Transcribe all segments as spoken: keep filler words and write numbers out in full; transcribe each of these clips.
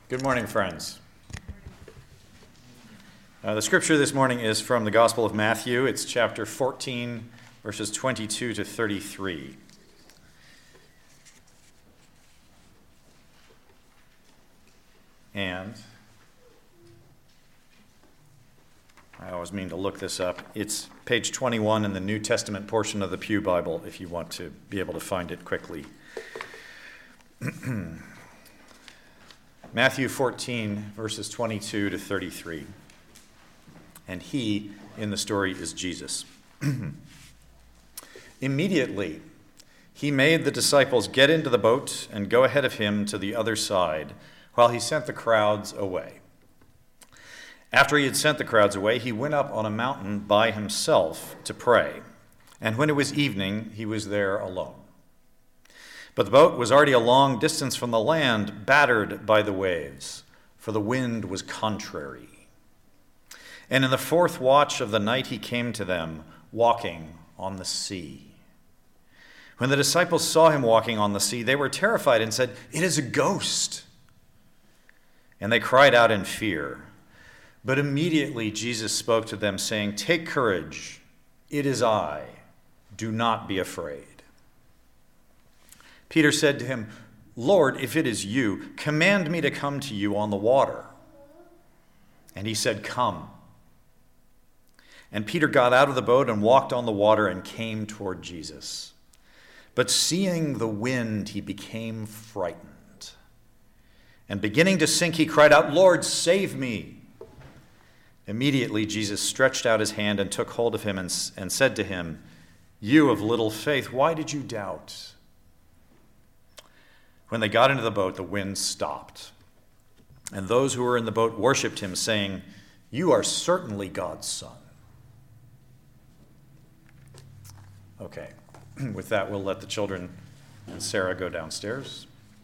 Good morning, friends. Uh, the scripture this morning is from the Gospel of Matthew. It's chapter fourteen, verses twenty-two to thirty-three. And I always mean to look this up. It's page twenty-one in the New Testament portion of the Pew Bible, if you want to be able to find it quickly. Matthew fourteen, verses twenty-two to thirty-three. And he, in the story, is Jesus. Immediately, he made the disciples get into the boat and go ahead of him to the other side, while he sent the crowds away. After he had sent the crowds away, he went up on a mountain by himself to pray. And when it was evening, he was there alone. But the boat was already a long distance from the land, battered by the waves, for the wind was contrary. And in the fourth watch of the night he came to them, walking on the sea. When the disciples saw him walking on the sea, they were terrified and said, "It is a ghost." And they cried out in fear. But immediately Jesus spoke to them, saying, "Take courage, it is I. Do not be afraid." Peter said to him, "Lord, if it is you, command me to come to you on the water." And he said, "Come." And Peter got out of the boat and walked on the water and came toward Jesus. But seeing the wind, he became frightened. And beginning to sink, he cried out, "Lord, save me." Immediately Jesus stretched out his hand and took hold of him and, and said to him, "You of little faith, why did you doubt?" When they got into the boat, the wind stopped. And those who were in the boat worshipped him, saying, "You are certainly God's son." Okay, with that, we'll let the children and Sarah go downstairs.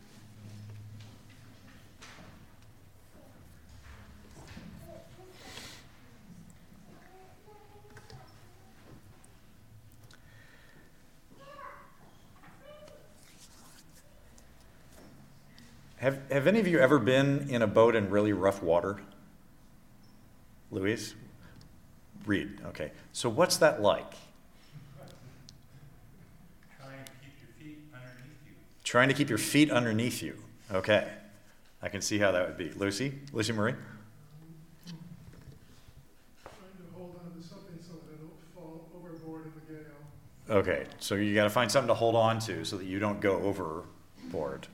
Have, have any of you ever been in a boat in really rough water? Louise? Reed, okay. So what's that like? Trying to keep your feet underneath you. Trying to keep your feet underneath you. Okay. I can see how that would be. Lucy? Lucy Marie? Trying to hold on to something so that I don't fall overboard in the gale. Okay, so you got to find something to hold on to so that you don't go overboard.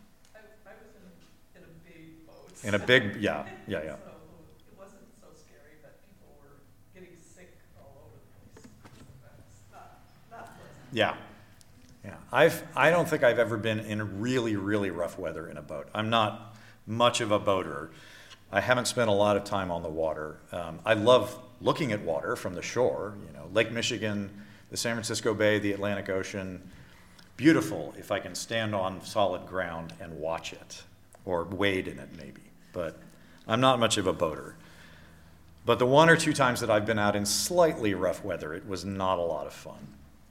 In a big, yeah, yeah, yeah. So it wasn't so scary, but people were getting sick all over the place. That's not, not pleasant. Yeah, yeah. I've, I don't think I've ever been in really, really rough weather in a boat. I'm not much of a boater. I haven't spent a lot of time on the water. Um, I love looking at water from the shore, you know, Lake Michigan, the San Francisco Bay, the Atlantic Ocean. Beautiful if I can stand on solid ground and watch it, or wade in it maybe. But I'm not much of a boater. But the one or two times that I've been out in slightly rough weather, it was not a lot of fun.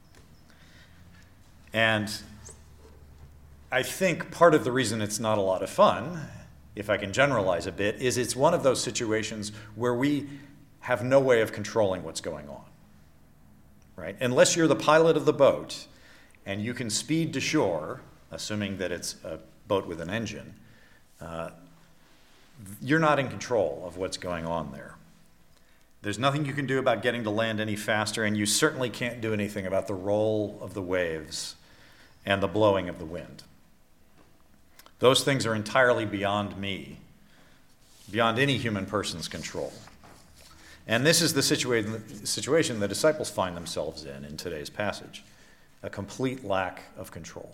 And I think part of the reason it's not a lot of fun, if I can generalize a bit, is it's one of those situations where we have no way of controlling what's going on, right? Unless you're the pilot of the boat and you can speed to shore, assuming that it's a boat with an engine, uh, you're not in control of what's going on there. There's nothing you can do about getting to land any faster, and you certainly can't do anything about the roll of the waves and the blowing of the wind. Those things are entirely beyond me, beyond any human person's control. And this is the situa- situation the disciples find themselves in in today's passage, a complete lack of control.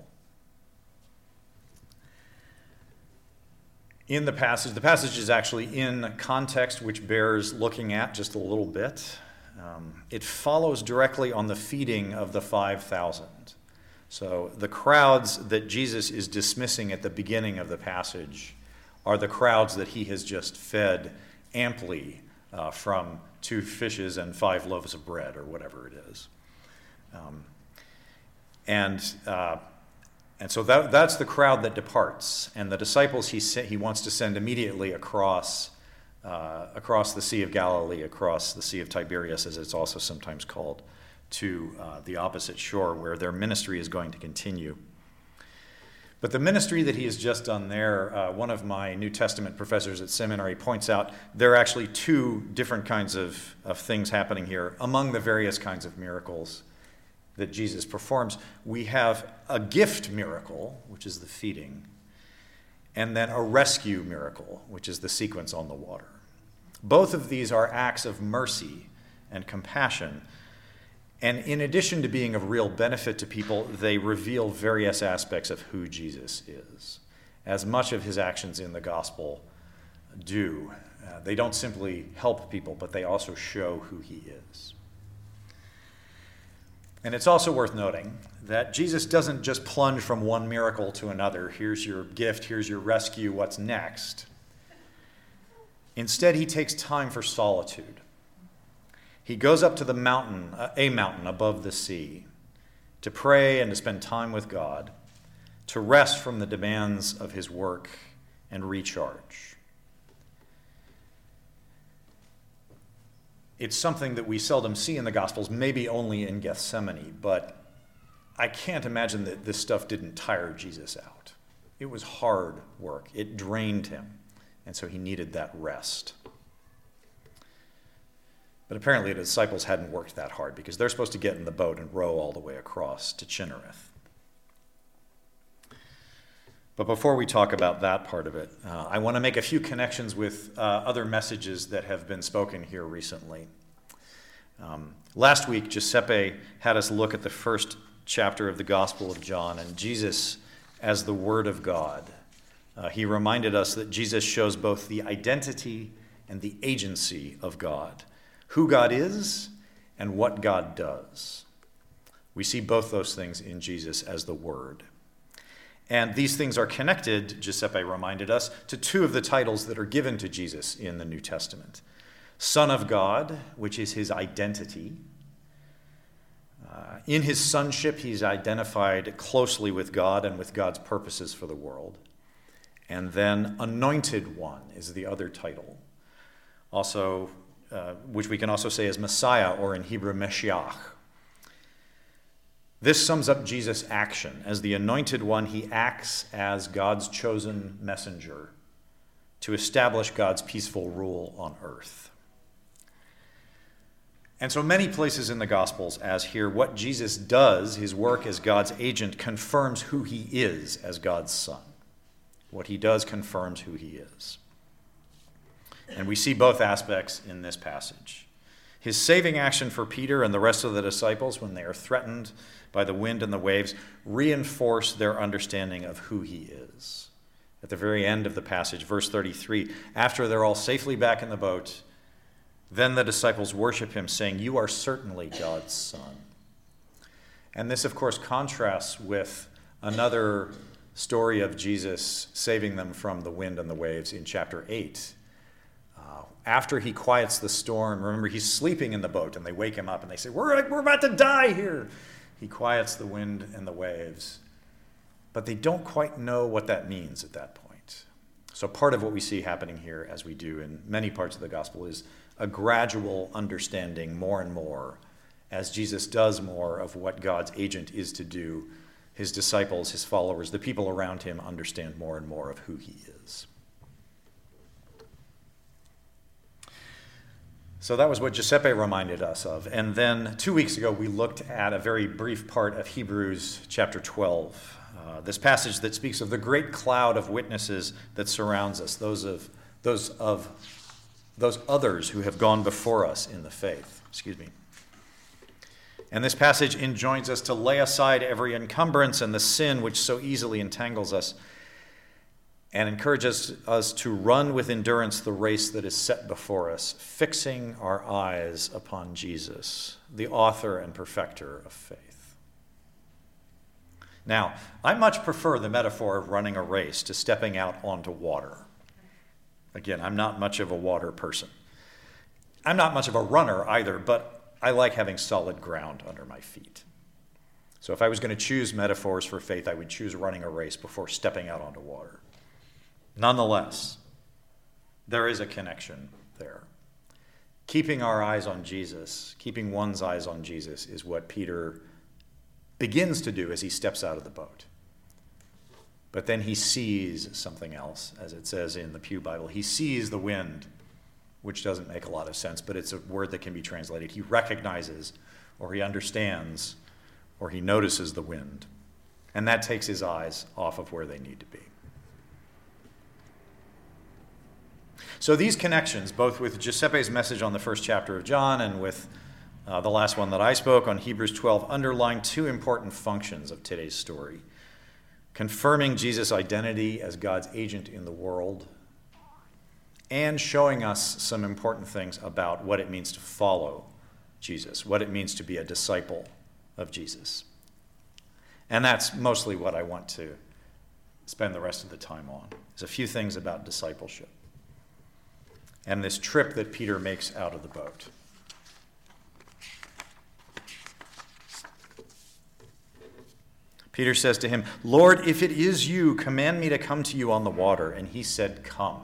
In the passage, the passage is actually in context which bears looking at just a little bit. Um, it follows directly on the feeding of the five thousand. So the crowds that Jesus is dismissing at the beginning of the passage are the crowds that he has just fed amply uh, from two fishes and five loaves of bread, or whatever it is. Um, and uh, And so that, that's the crowd that departs. And the disciples he, he wants to send immediately across, uh, across the Sea of Galilee, across the Sea of Tiberias, as it's also sometimes called, to uh, the opposite shore where their ministry is going to continue. But the ministry that he has just done there, uh, one of my New Testament professors at seminary points out there are actually two different kinds of, of things happening here among the various kinds of miracles that Jesus performs. We have a gift miracle, which is the feeding, and then a rescue miracle, which is the sequence on the water. Both of these are acts of mercy and compassion. And in addition to being of real benefit to people, they reveal various aspects of who Jesus is, as much of his actions in the gospel do. Uh, they don't simply help people, but they also show who he is. And it's also worth noting that Jesus doesn't just plunge from one miracle to another. Here's your gift, here's your rescue, what's next? Instead, he takes time for solitude. He goes up to the mountain, a mountain above the sea, to pray and to spend time with God, to rest from the demands of his work and recharge. It's something that we seldom see in the Gospels, maybe only in Gethsemane, but I can't imagine that this stuff didn't tire Jesus out. It was hard work. It drained him, and so he needed that rest. But apparently the disciples hadn't worked that hard because they're supposed to get in the boat and row all the way across to Chinnereth. But before we talk about that part of it, uh, I want to make a few connections with uh, other messages that have been spoken here recently. Um, last week, Giuseppe had us look at the first chapter of the Gospel of John and Jesus as the Word of God. Uh, he reminded us that Jesus shows both the identity and the agency of God, who God is and what God does. We see both those things in Jesus as the Word. And these things are connected, Giuseppe reminded us, to two of the titles that are given to Jesus in the New Testament. Son of God, which is his identity. Uh, in his sonship, he's identified closely with God and with God's purposes for the world. And then Anointed One is the other title, also, uh, which we can also say is Messiah, or in Hebrew, Meshiach. This sums up Jesus' action. As the Anointed One, he acts as God's chosen messenger to establish God's peaceful rule on earth. And so many places in the Gospels, as here, what Jesus does, his work as God's agent, confirms who he is as God's Son. What he does confirms who he is. And we see both aspects in this passage. His saving action for Peter and the rest of the disciples when they are threatened by the wind and the waves reinforce their understanding of who he is. At the very end of the passage, verse thirty-three, after they're all safely back in the boat, then the disciples worship him, saying, "You are certainly God's Son." And this, of course, contrasts with another story of Jesus saving them from the wind and the waves in chapter eight. Uh, after he quiets the storm, remember, he's sleeping in the boat, and they wake him up, and they say, we're, we're about to die here. He quiets the wind and the waves. But they don't quite know what that means at that point. So part of what we see happening here, as we do in many parts of the gospel, is a gradual understanding more and more as Jesus does more of what God's agent is to do. His disciples, his followers, the people around him understand more and more of who he is. So that was what Giuseppe reminded us of. And then two weeks ago, we looked at a very brief part of Hebrews chapter twelve, uh, this passage that speaks of the great cloud of witnesses that surrounds us, those of those of those others who have gone before us in the faith. Excuse me. And this passage enjoins us to lay aside every encumbrance and the sin which so easily entangles us, and encourages us to run with endurance the race that is set before us, fixing our eyes upon Jesus, the author and perfecter of faith. Now, I much prefer the metaphor of running a race to stepping out onto water. Again, I'm not much of a water person. I'm not much of a runner either, but I like having solid ground under my feet. So if I was going to choose metaphors for faith, I would choose running a race before stepping out onto water. Nonetheless, there is a connection there. Keeping our eyes on Jesus, keeping one's eyes on Jesus, is what Peter begins to do as he steps out of the boat. But then he sees something else, as it says in the Pew Bible. He sees the wind, which doesn't make a lot of sense, but it's a word that can be translated. He recognizes, or he understands, or he notices the wind. And that takes his eyes off of where they need to be. So these connections, both with Giuseppe's message on the first chapter of John and with uh, the last one that I spoke on Hebrews twelve, underline two important functions of today's story. Confirming Jesus' identity as God's agent in the world, and showing us some important things about what it means to follow Jesus, what it means to be a disciple of Jesus. And that's mostly what I want to spend the rest of the time on, is a few things about discipleship and this trip that Peter makes out of the boat. Peter says to him, "Lord, if it is you, command me to come to you on the water." And he said, "Come."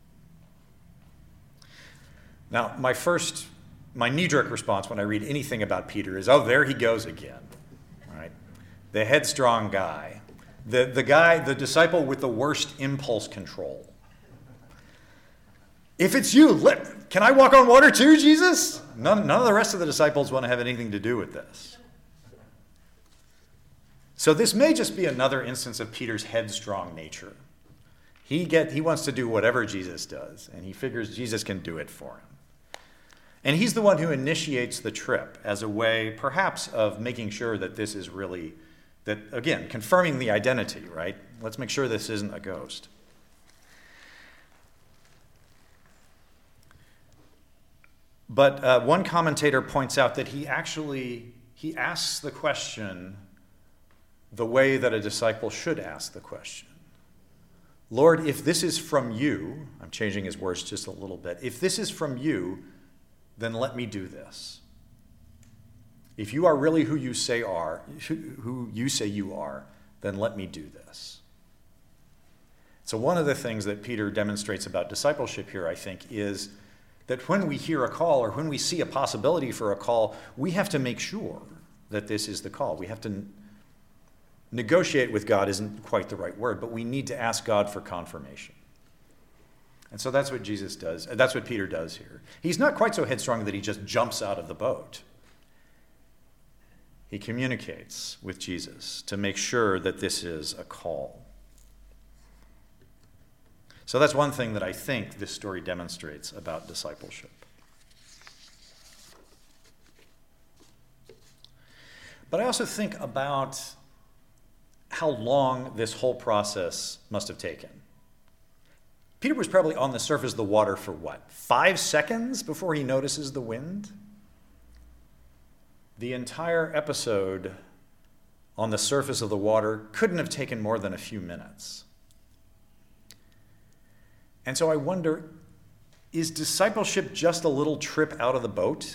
Now, my first, my knee-jerk response when I read anything about Peter is, oh, there he goes again, right? The headstrong guy, the, the guy, the disciple with the worst impulse control. If it's you, let, can I walk on water too, Jesus? None, none of the rest of the disciples want to have anything to do with this. So this may just be another instance of Peter's headstrong nature. He get he wants to do whatever Jesus does, and he figures Jesus can do it for him. And he's the one who initiates the trip as a way, perhaps, of making sure that this is really, that again, confirming the identity, right? Let's make sure this isn't a ghost. But uh, one commentator points out that he actually, he asks the question the way that a disciple should ask the question. Lord, if this is from you, I'm changing his words just a little bit, if this is from you, then let me do this. If you are really who you say are, who you say you are, then let me do this. So one of the things that Peter demonstrates about discipleship here, I think, is that when we hear a call or when we see a possibility for a call, we have to make sure that this is the call. We have to negotiate with God isn't quite the right word, but we need to ask God for confirmation. And so that's what Jesus does. That's what Peter does here. He's not quite so headstrong that he just jumps out of the boat. He communicates with Jesus to make sure that this is a call. So that's one thing that I think this story demonstrates about discipleship. But I also think about how long this whole process must have taken. Peter was probably on the surface of the water for what, five seconds before he notices the wind? The entire episode on the surface of the water couldn't have taken more than a few minutes. And so I wonder, is discipleship just a little trip out of the boat?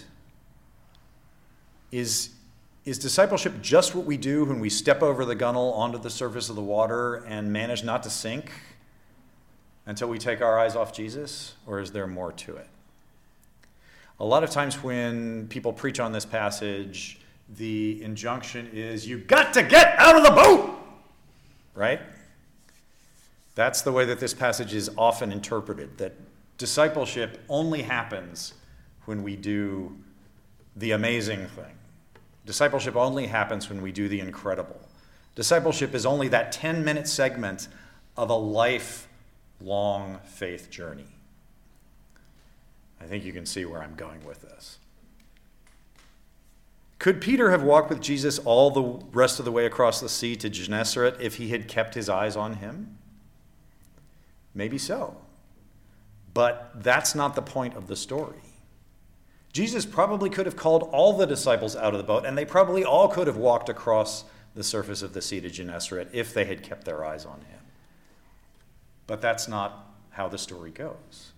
Is, is discipleship just what we do when we step over the gunnel onto the surface of the water and manage not to sink until we take our eyes off Jesus? Or is there more to it? A lot of times when people preach on this passage, the injunction is, you've got to get out of the boat, right? That's the way that this passage is often interpreted, that discipleship only happens when we do the amazing thing. Discipleship only happens when we do the incredible. Discipleship is only that ten-minute segment of a lifelong faith journey. I think you can see where I'm going with this. Could Peter have walked with Jesus all the rest of the way across the sea to Gennesaret if he had kept his eyes on him? Maybe so. But that's not the point of the story. Jesus probably could have called all the disciples out of the boat, and they probably all could have walked across the surface of the sea to Gennesaret if they had kept their eyes on him. But that's not how the story goes.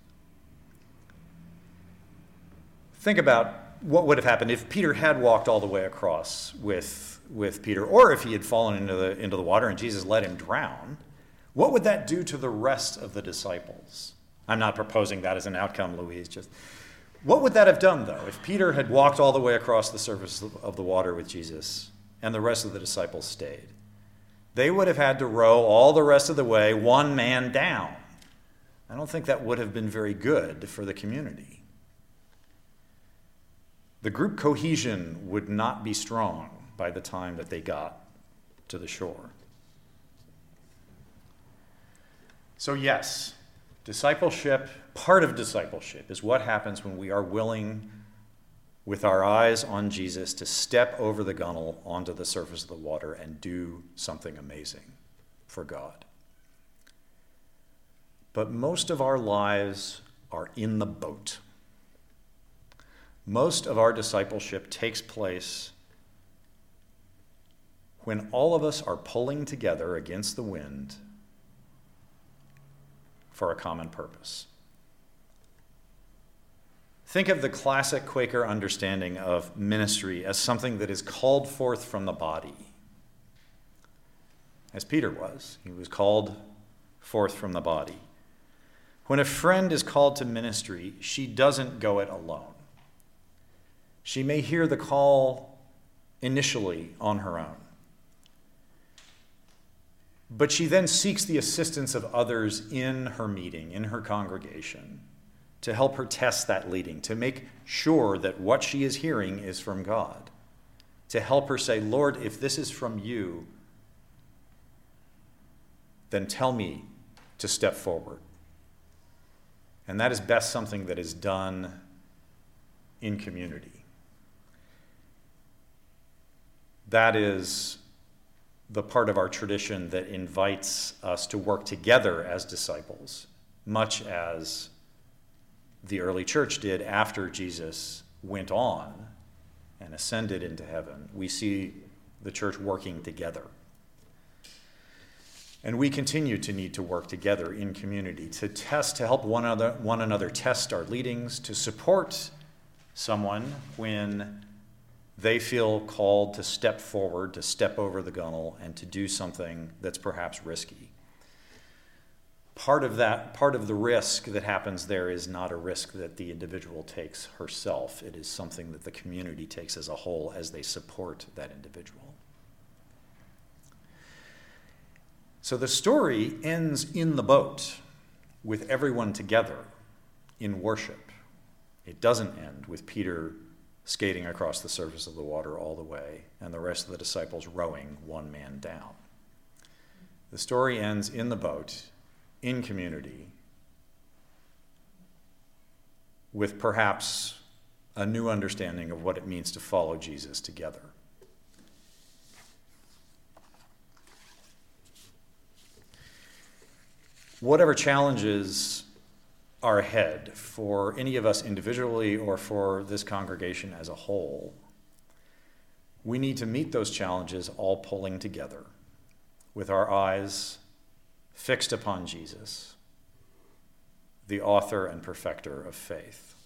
Think about what would have happened if Peter had walked all the way across with, with Peter, or if he had fallen into the, into the water and Jesus let him drown, what would that do to the rest of the disciples? I'm not proposing that as an outcome, Louise. Just what would that have done, though, if Peter had walked all the way across the surface of the water with Jesus and the rest of the disciples stayed? They would have had to row all the rest of the way, one man down. I don't think that would have been very good for the community. The group cohesion would not be strong by the time that they got to the shore. So yes, discipleship, part of discipleship is what happens when we are willing, with our eyes on Jesus, to step over the gunwale onto the surface of the water and do something amazing for God. But most of our lives are in the boat. Most of our discipleship takes place when all of us are pulling together against the wind for a common purpose. Think of the classic Quaker understanding of ministry as something that is called forth from the body. As Peter was, he was called forth from the body. When a friend is called to ministry, she doesn't go it alone. She may hear the call initially on her own, but she then seeks the assistance of others in her meeting, in her congregation, to help her test that leading, to make sure that what she is hearing is from God, to help her say, Lord, if this is from you, then tell me to step forward. And that is best something that is done in community. That is the part of our tradition that invites us to work together as disciples, much as the early church did after Jesus went on and ascended into heaven. We see the church working together. And we continue to need to work together in community, to test, to help one another, one another test our leadings, to support someone when they feel called to step forward, to step over the gunwale, and to do something that's perhaps risky. Part of that, part of the risk that happens there is not a risk that the individual takes herself. It is something that the community takes as a whole as they support that individual. So the story ends in the boat with everyone together in worship. It doesn't end with Peter skating across the surface of the water all the way and the rest of the disciples rowing one man down. The story ends in the boat, in community, with perhaps a new understanding of what it means to follow Jesus together. Whatever challenges are ahead for any of us individually or for this congregation as a whole, we need to meet those challenges all pulling together with our eyes fixed upon Jesus, the author and perfecter of faith.